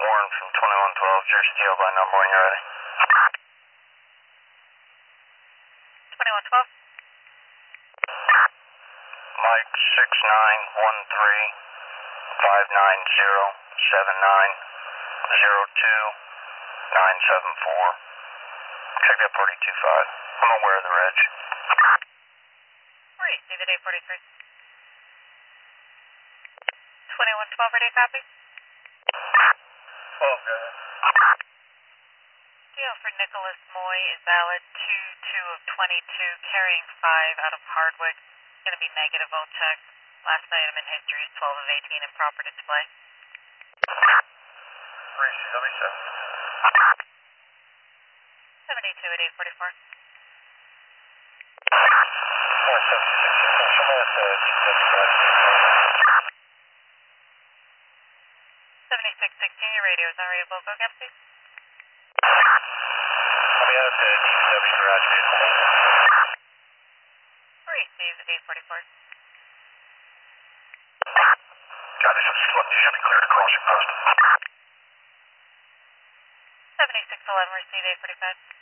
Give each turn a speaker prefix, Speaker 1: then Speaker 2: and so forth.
Speaker 1: Warren from 2112, Jersey Jail by number when you're ready.
Speaker 2: 2112?
Speaker 1: Mike 6913-590-79-02-974. Check that party 25. I'm aware of the reg.
Speaker 2: Receive it 843. 2112, ready copy?
Speaker 1: Oh, good.
Speaker 2: Deal for Nicholas Moy is valid 2-2 of 22, carrying 5 out of Hardwick. Going to be negative, I'll check. Last item in history is 12 of 18 in proper display.
Speaker 1: Receive, let me check.
Speaker 2: 72 at 844. 7616, your radio is on radio vocal again, please.
Speaker 1: Let me out to DPW garage vehicle.
Speaker 2: Receive at 844.
Speaker 1: Got this, you should be clear to crossing post.
Speaker 2: 7611, receive 845.